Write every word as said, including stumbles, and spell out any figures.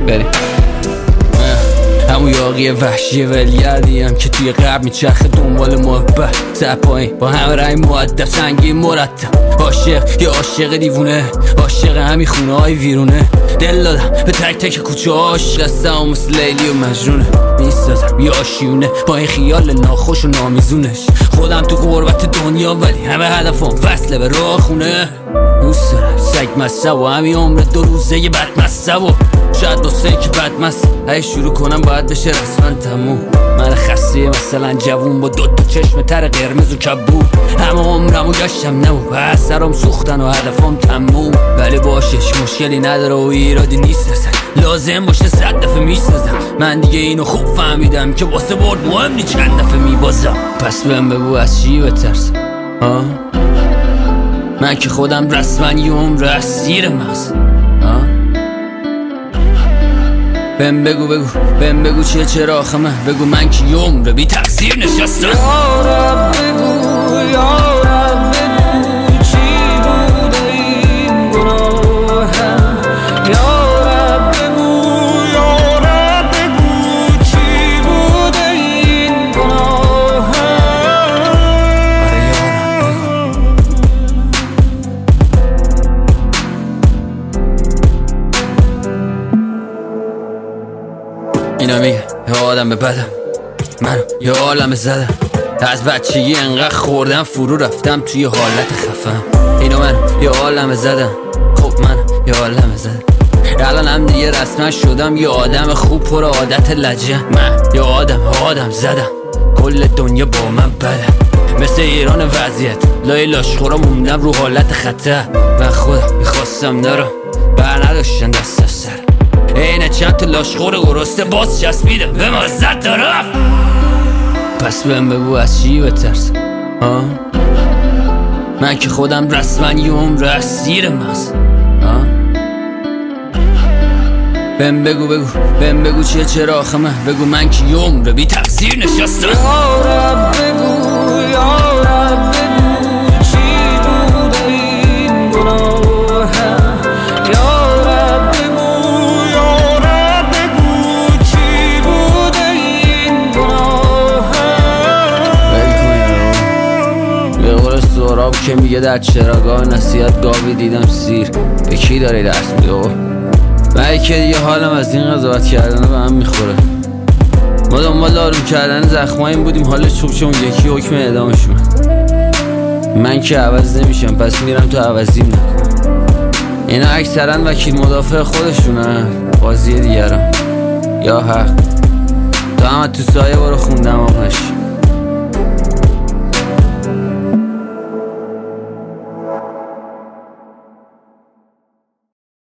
بریم. همون یاقی وحشی ولیردیم که توی قبل میچرخه دنبال محبت، سر پایین با همه رنگ مؤدب سنگین مرتب. عاشق یه عاشق دیوونه، عاشق همین خونه های ویرونه. دل دادم به تک تک کوچه عاشق هستم مثل لیلی و مجنونه. میسازم یه آشیونه با این خیال ناخوش و نامیزونش. خودم تو غربت دنیا ولی همه هدفم وصله به راه خونه. دوست دارم سگ مصب و همین عمر دو روزه یه بد مصب و شاید دوسته که بد مصب هی شروع کنم باید بشه رسما تموم. من خسته مثلا جوون با دو تا چشم تر قرمز و کبود. همه عمرم و گشتم نمو و سرم سوختن و هدفم تموم. ولی باشش مشکلی نداره و ایرادی نیست اصلا، لازم باشه صد دفعه میسازم. من دیگه اینو خوب فهمیدم که واسه برد مهم نی چند دفعه میبازم. پس بهم بگو از چی بترسم؟ ها؟ من که خودم رسما یه عمر اسیر مغز. بهم بگو بگو بهم بگو چیه چرا آخه من بگو من که یه عمر بی تقصیر نشستم. یارم بگو یارم بگو چی بوده این گناهم. یارم بگو یارم بگو چی بوده این گناهم. آره یارم بگو. اینا میگه یه آدم به بدم، منو یه عالم زدم. از بچگی انقدر خوردم فرو رفتم توی حالت خفم. اینو من یه عالم زدم، خب من یه عالم زدم. الان هم دیگه رسما شدم یه آدم خوب پر عادت لجه. من یه آدم آدم زدم، کل دنیا با من بده. مثل ایران وضعیت لای لاشخورا موندم رو حالت خطر. من خودم میخواستم نرم بر نداشتن دست از سر. اینه چند تا لاشخور گرسته باز چسبیده به مزد طرف. پس بهم بگو از چی بترسم؟ ها؟ من که خودم رسما یه عمر اسیر مغز. بهم بگو بگو بهم بگو چیه چرا آخه من بگو من که یه عمر بی تقصیر نشستم. یارم بگو یارم بگو چی بوده این گناهم. یارم بگو یارم بگو چی بوده این گناهم. به قول سهراب که میگه در چراگاه نصیحت گاوی دیدم سیر. به کی داری درس میده؟ من که دیگه حالم از این قضاوت کردن به هم میخوره. ما دنبال آروم کردن زخماییم بودیم، حالا چوب چون یکی حکم اعدامشون. من که عوض نمیشم پس میرم تو عوضیم نکن. اینا اکثرا وکیل مدافع خودشونن، بازی دیگران یا حق. تو هم تو سایه برو خوندم آقاش.